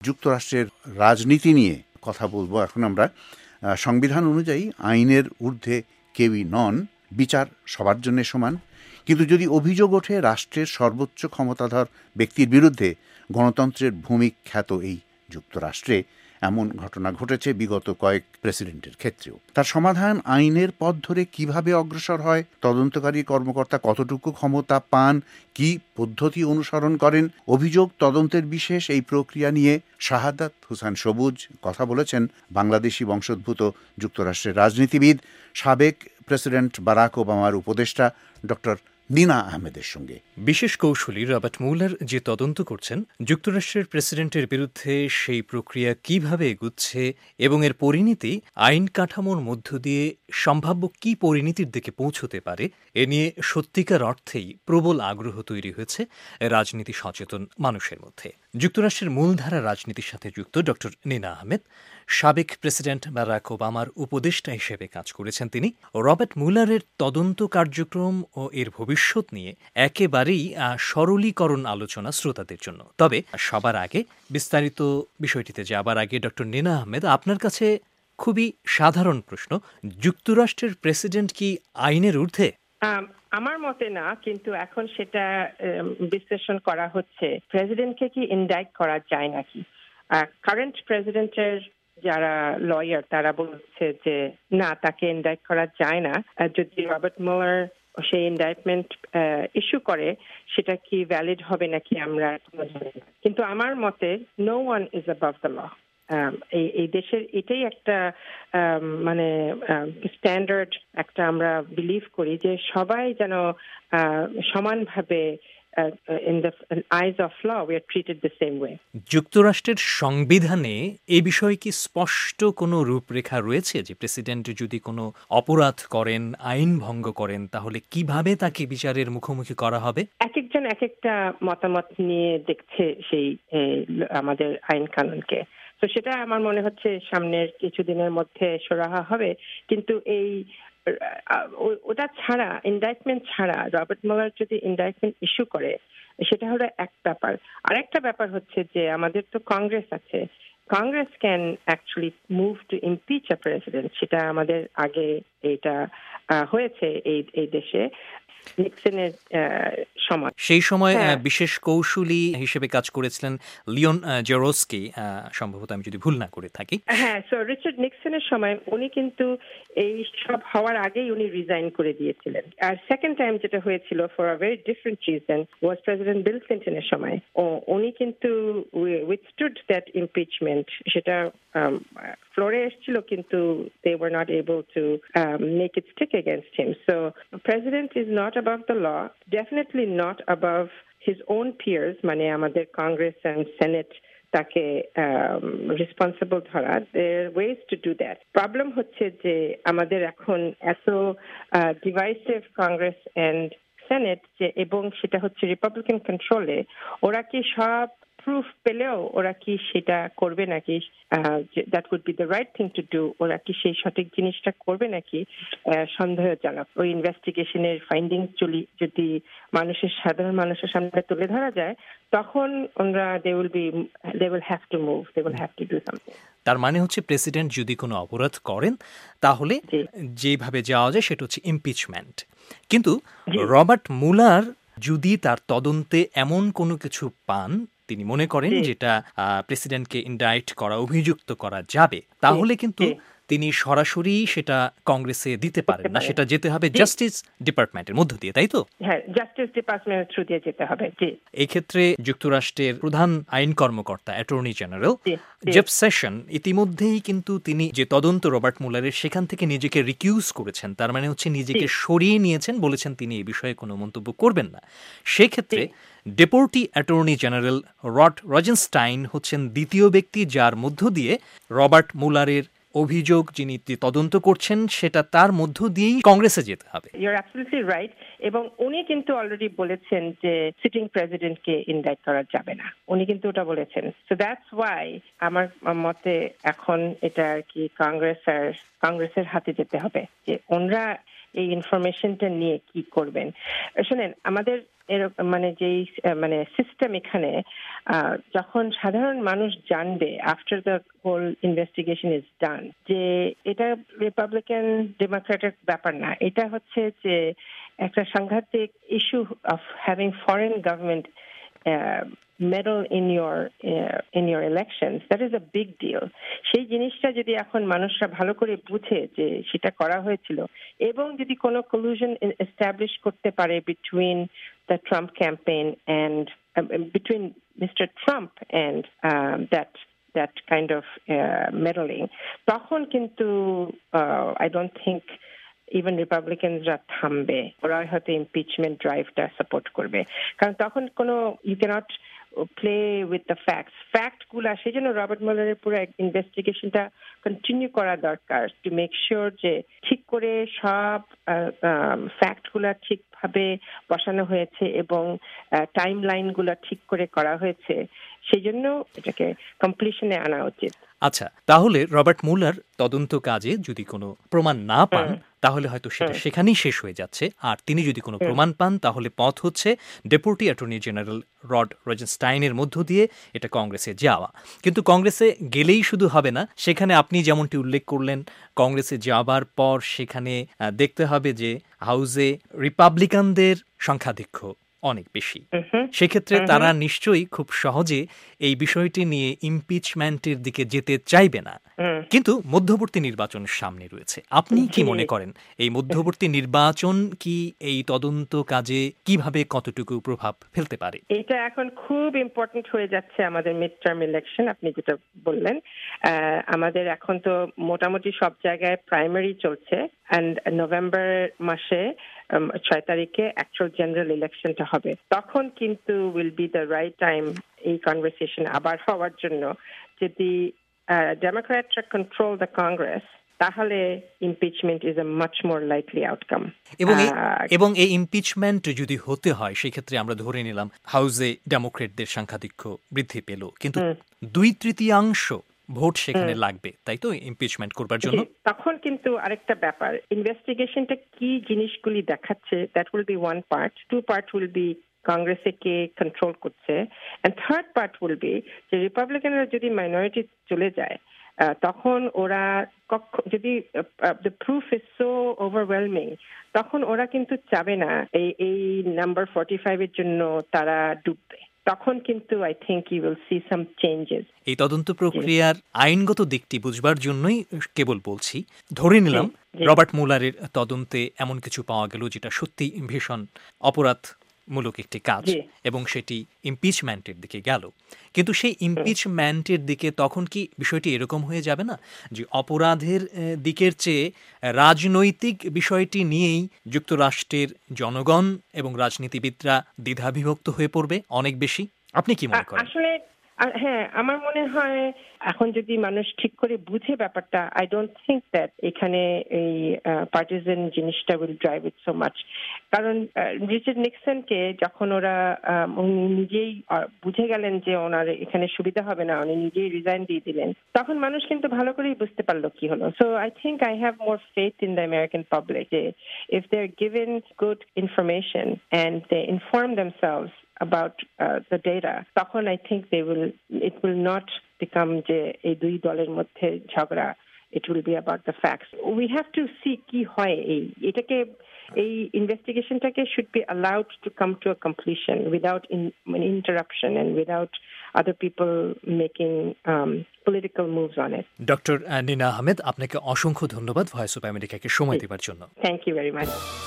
যুক্তরাষ্ট্রের রাজনীতি নিয়ে কথা বলবো এখন আমরা। সংবিধান অনুযায়ী আইনের ঊর্ধ্বে কেউই নন, বিচার সবার জন্য সমান। কিন্তু যদি অভিযোগ ওঠে রাষ্ট্রের সর্বোচ্চ ক্ষমতাধর ব্যক্তির বিরুদ্ধে, গণতন্ত্রের ভূমিখ্যাত এই যুক্তরাষ্ট্রে এমন ঘটনা ঘটেছে বিগত কয়েক প্রেসিডেন্টের ক্ষেত্রেও। তার সমাধান আইনের পথ ধরে কিভাবে অগ্রসর হয়, তদন্তকারী কর্মকর্তা কতটুকু ক্ষমতা পান, কি পদ্ধতি অনুসরণ করেন, অভিযোগ তদন্তের বিশেষ এই প্রক্রিয়া নিয়ে শাহাদাত হোসেন সবুজ কথা বলেছেন বাংলাদেশি বংশোদ্ভূত যুক্তরাষ্ট্রের রাজনীতিবিদ, সাবেক প্রেসিডেন্ট বারাক ওবামার উপদেষ্টা ডক্টর নিনা আহমেদের সঙ্গে। বিশেষ কৌশলী রবার্ট মুলার যে তদন্ত করছেন যুক্তরাষ্ট্রের প্রেসিডেন্টের বিরুদ্ধে, সেই প্রক্রিয়া কিভাবে এগুচ্ছে এবং এর পরিণতি আইন কাঠামোর মধ্য দিয়ে সম্ভাব্য কি পরিণতির দিকে পৌঁছতে পারে, এ নিয়ে সত্যিকার অর্থেই প্রবল আগ্রহ তৈরি হয়েছে রাজনীতি সচেতন মানুষের মধ্যে। যুক্তরাষ্ট্রের মূলধারা রাজনীতির সাথে যুক্ত ডক্টর নিনা আহমেদ সাবেক প্রেসিডেন্ট বারাক ওবামার উপদেষ্টা হিসেবে কাজ করেছেন। তিনি রবার্ট মুলারের তদন্ত কার্যক্রম ও এর ভবিষ্যৎ নিয়ে একেবারেই সরলীকরণ আলোচনা শ্রোতাদের জন্য। তবে সবার আগে বিস্তারিত বিষয়টিতে যাবার আগে ডক্টর নিনা আহমেদ, আপনার কাছে খুবই সাধারণ প্রশ্ন, যুক্তরাষ্ট্রের প্রেসিডেন্ট কি আইনের ঊর্ধ্বে? আমার মতে না, কিন্তু এখন সেটা বিশ্লেষণ করা হচ্ছে প্রেসিডেন্টকে কি ইনডাইট করা যায় নাকি। কারেন্ট প্রেসিডেন্টের যারা লয়ার তারা বলছে যে না, তাকে ইনডাইট করা যায় না। যদি রবার্ট মুলার সেই ইনডাইটমেন্ট ইস্যু করে সেটা কি ভ্যালিড হবে নাকি আমরা জানি না। কিন্তু আমার মতে no one is above the law. এই দেশের এটাই একটা মানে স্ট্যান্ডার্ড একটা আমরা বিলিভ করি যে সবাই যেন সমানভাবে in the eyes of law we are treated the same way. যুক্তরাষ্ট্রের সংবিধানে এই বিষয়ে কি স্পষ্ট কোনো রূপরেখা রয়েছে যে প্রেসিডেন্ট যদি কোনো অপরাধ করেন, আইন ভঙ্গ করেন, তাহলে কিভাবে তাকে বিচারের মুখোমুখি করা হবে? এক একজন এক একটা মতামত নিয়ে দেখছে সেই আমাদের আইন কানুনকে। তো সেটা আমার মনে হচ্ছে সামনের কিছুদিনের মধ্যে সুরাহা হবে। কিন্তু এই ওটা ছাড়া, ইনডাইটমেন্ট ছাড়া রবার্ট মুলার যদি ইনডাইটমেন্ট ইস্যু করে সেটা হলো এক ব্যাপার। আরেকটা ব্যাপার হচ্ছে যে আমাদের তো কংগ্রেস আছে, Congress can actually move to impeach a president. সেটা আমাদের আগে এটা হয়েছে এই দেশে নিক্সনের সময়। সেই সময় বিশেষ কৌশলী হিসেবে কাজ করেছিলেন লিওন জেরোস্কি, সম্ভবত আমি যদি ভুল না করে থাকি। হ্যাঁ, সো রিচার্ড নিক্সনের সময় উনি কিন্তু এই সব হওয়ার আগেই উনি রিজাইন করে দিয়েছিলেন। আর সেকেন্ড টাইম যেটা হয়েছিল for a very different reason was president Bill ক্লিন্টনের সময়। উনি কিন্তু উইথস্টুড দ্যাট ইমপিচমেন্ট। সেটা ফ্লোরে এসেছিল কিন্তু they were not able to make it stick against him. So president is not above the law, definitely not above his own peers, মানে আমাদের কংগ্রেস and senate তাকে রেসপন্সিবল ধরা। there are ways to do that. Problem হচ্ছে যে আমাদের এখন এত divisive Congress and senate যে, এবং সেটা হচ্ছে রিপাবলিকান কন্ট্রোলে, ওরা কি সব প্রুফ পেলেও ওরা কি সেটা করবে নাকি, that would be the right thing to do, ওরা কি সেই সঠিক জিনিসটা করবে নাকি সন্দেহজনক। ওই ইনভেস্টিগেশনের ফাইন্ডিংস যদি সাধারণ মানুষের সামনে তুলে ধরা যায়, তখন ওরা they will have to move, they will have to do something. তার মানে হচ্ছে প্রেসিডেন্ট যদি কোনো অপরাধ করেন তাহলে যেভাবে যাওয়া যায় সেটা হচ্ছে ইমপিচমেন্ট। কিন্তু রবার্ট মুলার যদি তার তদন্তে এমন কোনো কিছু পান তিনি মনে করেন যেটা প্রেসিডেন্টকে ইনডাইট করা, অভিযুক্ত করা যাবে, তাহলে কিন্তু তিনি সরাসরি সেটা কংগ্রেসে দিতে পারেন না, সেটা যেতে হবে জাস্টিস ডিপার্টমেন্টের মধ্য দিয়ে, তাই তো? হ্যাঁ, জাস্টিস ডিপার্টমেন্টের থ্রু দিয়ে যেতে হবে। এই ক্ষেত্রে যুক্তরাষ্ট্রের প্রধান আইন কর্মকর্তা অ্যাটর্নি জেনারেল জেফ সেশন ইতিমধ্যেই কিন্তু তিনি যে তদন্ত রবার্ট মুলারের সেখান থেকে নিজেকে রিকিউজ করেছেন, তার মানে হচ্ছে নিজেকে সরিয়ে নিয়েছেন, বলেছেন তিনি এই বিষয়ে কোনো মন্তব্য করবেন না। সেক্ষেত্রে deputy attorney general Rod Rosenstein হচ্ছেন দ্বিতীয় ব্যক্তি যার মধ্য দিয়ে রবার্ট মুলারের অভিযোগ যিনি তদন্ত করছেন সেটা তার মধ্য দিয়েই কংগ্রেসে যেতে হবে। You are absolutely right. এবং উনি কিন্তু অলরেডি বলেছেন যে সিটিং প্রেসিডেন্টকে ইনডাইট করা যাবে না, উনি কিন্তু ওটা বলেছেন। সো দ্যাটস ওয়াই আমার মতে এখন এটা আর কি কংগ্রেসের হাতে যেতে হবে, যে ওনারা এই ইনফরমেশনটা নিয়ে কি করবেন। শুনেন, আমাদের মানে যেই মানে সিস্টেম এখানে, যখন সাধারণ মানুষ জানবে after the whole investigation is done যে এটা রিপাবলিকান ডেমোক্রেটের ব্যাপার না, এটা হচ্ছে যে একটা সাংঘাতিক issue of having foreign government meddle in your elections, that is a big deal. সেই জিনিসটা যদি এখন মানুষরা ভালো করে বুঝে যে সেটা করা হয়েছিল, এবং যদি কোনো collusion establish করতে পারে between the Trump campaign and between Mr. Trump and that kind of meddling, তখন কিন্তু I don't think ইভেন রিপাবলিকানসরা থামবে, ওরা হয়তো ইমপিচমেন্ট ড্রাইভটা সাপোর্ট করবে, কারণ তখন কোনো you can't play with the ফ্যাক্টগুলা। সেই জন্য রবার্ট মুলারের পুরো ইনভেস্টিগেশনটা কন্টিনিউ করা দরকার, টু মেক শিওর যে ঠিক করে সব ফ্যাক্টগুলা ঠিকভাবে বসানো হয়েছে এবং টাইম লাইনগুলো ঠিক করে করা হয়েছে। সেই জন্য এটাকে কমপ্লিশনে আনা উচিত। আচ্ছা, তাহলে রবার্ট মুলার তদন্ত কাজে যদি কোনো প্রমাণ না পান তাহলে হয়তো সেটা সেখানেই শেষ হয়ে যাচ্ছে, আর তিনি যদি কোনো প্রমাণ পান তাহলে পথ হচ্ছে ডেপুটি অ্যাটর্নি জেনারেল রড রোজেনস্টাইনের মধ্য দিয়ে এটা কংগ্রেসে যাওয়া। কিন্তু কংগ্রেসে গেলেই শুধু হবে না, সেখানে আপনি যেমনটি উল্লেখ করলেন কংগ্রেসে যাবার পর সেখানে দেখতে হবে যে হাউসে রিপাবলিকানদের সংখ্যাধিক্য অনেক বেশি। সেক্ষেত্রে তারা নিশ্চয়ই খুব সহজে এই বিষয়টি নিয়ে ইমপিচমেন্টের দিকে যেতে চাইবে না। কিন্তু মধ্যবর্তী নির্বাচন সামনে রয়েছে, আপনি কি মনে করেন এই মধ্যবর্তী নির্বাচন কি এই তদন্ত কাজে কিভাবে কতটুকু প্রভাব ফেলতে পারে? এটা এখন খুব ইম্পর্টেন্ট হয়ে যাচ্ছে আমাদের মিড টার্ম ইলেকশন। আপনি যেটা বললেন, আমাদের এখন তো মোটামুটি সব জায়গায় প্রাইমারি চলছে, এন্ড নভেম্বর মাসে 6 তারিখে অ্যাকচুয়াল জেনারেল ইলেকশনটা হবে। তখন কিন্তু will be the right time এই কনভারসেশন আবার হওয়ার জন্য। যদি ডেমোক্র্যাটরা কন্ট্রোল দ্য কংগ্রেস, তাহলে impeachment is a much more likely outcome. এবং এই ইমপিচমেন্ট যদি হতে হয় সেক্ষেত্রে আমরা ধরে নিলাম হাউসে ডেমোক্রেটদের সংখ্যাধিক্য বৃদ্ধি পেল, কিন্তু 2/3 ভোট সেখানে লাগবে, তাই তো ইমপিচমেন্ট করবার জন্য। তখন কিন্তু আরেকটা ব্যাপার, ইনভেস্টিগেশনটা কি জিনিসগুলি দেখাচ্ছে, that will be one part. 2 part will be কংগ্রেসে কে কন্ট্রোল করছে, and third part will be যে রিপাবলিকানরা যদি মাইনরিটি চলে যায়, তখন ওরা যদি the proof is so overwhelming, তখন ওরা কিন্তু চাবে না এই নাম্বার 45 এর জন্য তারা ডুববে। তখন কিন্তু I think you will see some changes. এই তদন্ত প্রক্রিয়ার আইনগত দিকটি বুঝবার জন্যই কেবল বলছি, ধরে নিলাম রবার্ট মুলারের তদন্তে এমন কিছু পাওয়া গেল যেটা সত্যি ভীষণ অপরাধমূলক একটি কাজ, এবং সেটি ইমপিচমেন্টের দিকে গেল। কিন্তু সেই ইমপিচমেন্টের দিকে তখন কি বিষয়টি এরকম হয়ে যাবে না যে অপরাধের দিকের চেয়ে রাজনৈতিক বিষয়টি নিয়েই যুক্তরাষ্ট্রের জনগণ এবং রাজনীতিবিদরা দ্বিধাবিভক্ত হয়ে পড়বে অনেক বেশি? আপনি কি মনে করেন? আসলে হ্যাঁ, আমার মনে হয় এখন যদি মানুষ ঠিক করে বুঝে ব্যাপারটা, আই ডোন্ট থিঙ্ক দ্যাট এখানে এই পার্টিজান জিনিসটা will drive it so much. কারণ রিচার্ড নিক্সনকে যখন ওরা নিজেই বুঝে গেলেন যে ওনার এখানে সুবিধা হবে না, উনি নিজেই রিজাইন দিয়ে দিলেন, তখন মানুষ কিন্তু ভালো করেই বুঝতে পারলো কি হলো। So I think I have more faith in the American public যে if they are given good information and they inform themselves about the data, তখন I think it will not become যে এই দুই দলের মধ্যে ঝগড়া, it will be about the facts. We have to see কি হয়, এটাকে এই ইনভেস্টিগেশনটাকে should be allowed to come to a completion without interruption and without other people making political moves on it. Doctor Nina Ahmed, আপনাকে অসংখ্য ধন্যবাদ ভয়েস অফ আমেরিকাকে সময় দেওয়ার জন্য। Thank you very much.